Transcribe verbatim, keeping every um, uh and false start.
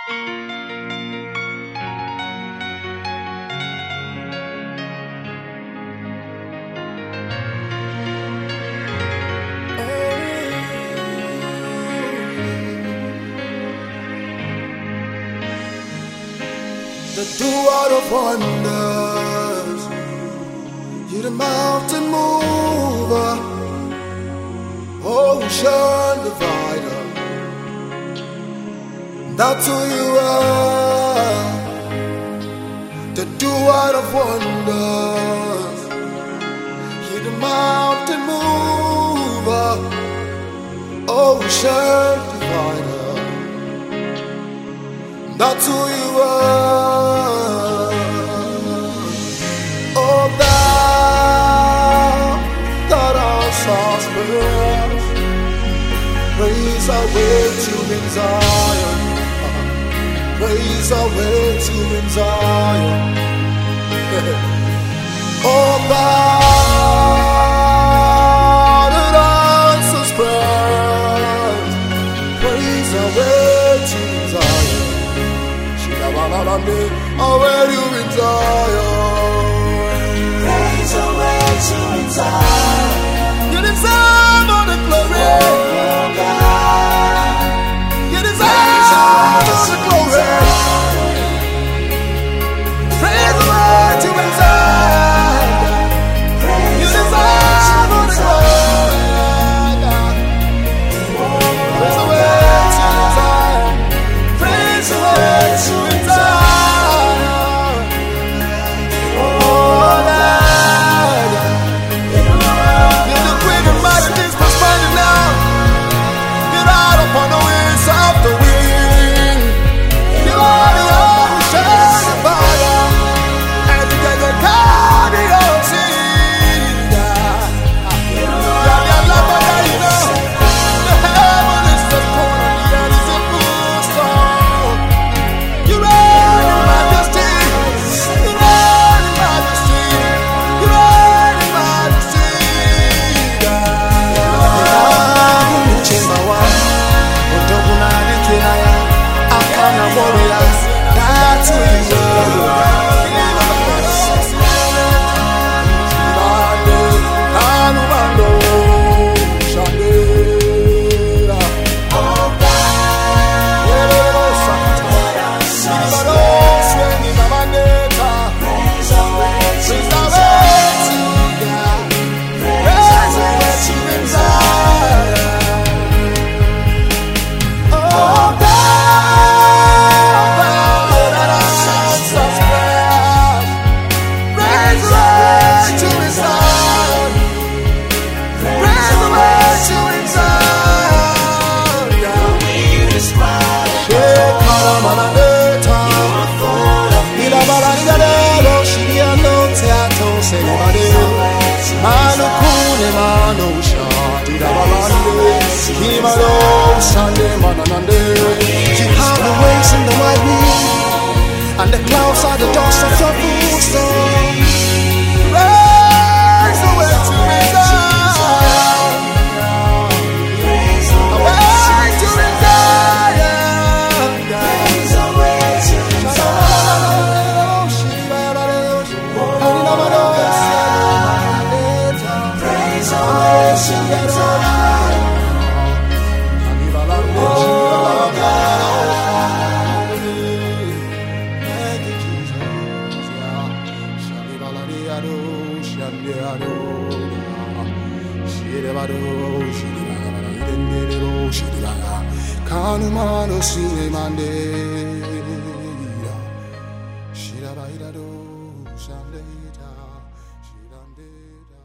The doer of wonders, you're the mountain mover, ocean divider. That's who you are. The doer of wonders, you're the mountain mover, ocean divider. That's who you are. Oh, thou that answers prayers, praise our way to in Zion. Praise our way to in Zion. Oh, thou that answers prayers, praise our way to in Zion. Oh, where you in Zion. Praise the way to in Zion. You deserve all the glory. Oh, God. You deserve all the glory. Praise the way to in Zion. You deserve all the glory. Praise the way to in Zion. Praise the way to in Zion. You have the waves in the white wheel, and the clouds are the dust of your footstool. Raise the way to in Zion. Away to in Zion. Praise the way to in Zion. Praise the way to in Zion. Kanumano sine mande, shirabairado, shandeta, shirandeta.